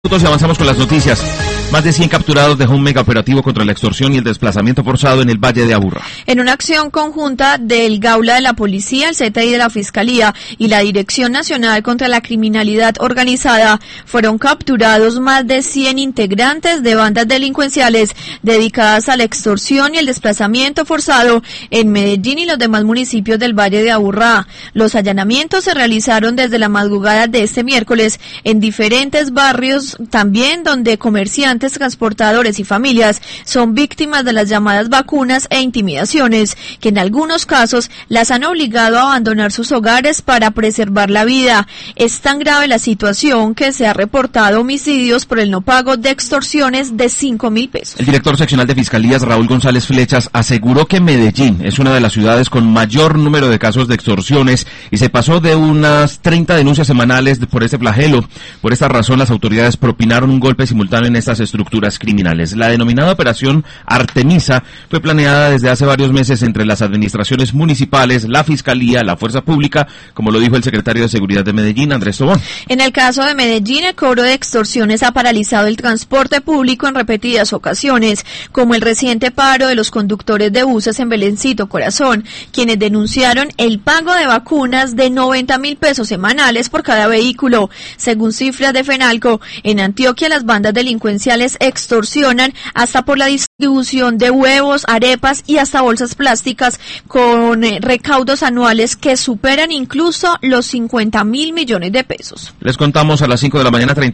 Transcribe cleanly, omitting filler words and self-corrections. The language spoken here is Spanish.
Y avanzamos con las noticias. Más de 100 capturados dejó un megaoperativo contra la extorsión y el desplazamiento forzado en el Valle de Aburrá. En una acción conjunta del Gaula de la Policía, el CTI de la Fiscalía y la Dirección Nacional contra la Criminalidad Organizada, fueron capturados más de 100 integrantes de bandas delincuenciales dedicadas a la extorsión y el desplazamiento forzado en Medellín y los demás municipios del Valle de Aburrá. Los allanamientos se realizaron desde la madrugada de este miércoles en diferentes barrios, también donde comerciantes, transportadores y familias son víctimas de las llamadas vacunas e intimidaciones, que en algunos casos las han obligado a abandonar sus hogares para preservar la vida. Es tan grave la situación que se ha reportado homicidios por el no pago de extorsiones de 5.000 pesos. El director seccional de Fiscalías, Raúl González Flechas, aseguró que Medellín es una de las ciudades con mayor número de casos de extorsiones y se pasó de unas 30 denuncias semanales por este flagelo. Por esta razón, las autoridades propinaron un golpe simultáneo en estas estructuras criminales. La denominada Operación Artemisa fue planeada desde hace varios meses entre las administraciones municipales, la Fiscalía, la Fuerza Pública, como lo dijo el secretario de Seguridad de Medellín, Andrés Tobón. En el caso de Medellín, el cobro de extorsiones ha paralizado el transporte público en repetidas ocasiones, como el reciente paro de los conductores de buses en Belencito, Corazón, quienes denunciaron el pago de vacunas de 90.000 pesos semanales por cada vehículo. Según cifras de Fenalco, en Antioquia las bandas delincuenciales extorsionan hasta por la distribución de huevos, arepas y hasta bolsas plásticas con recaudos anuales que superan incluso los 50.000 millones de pesos. Les contamos a las 5 de la mañana,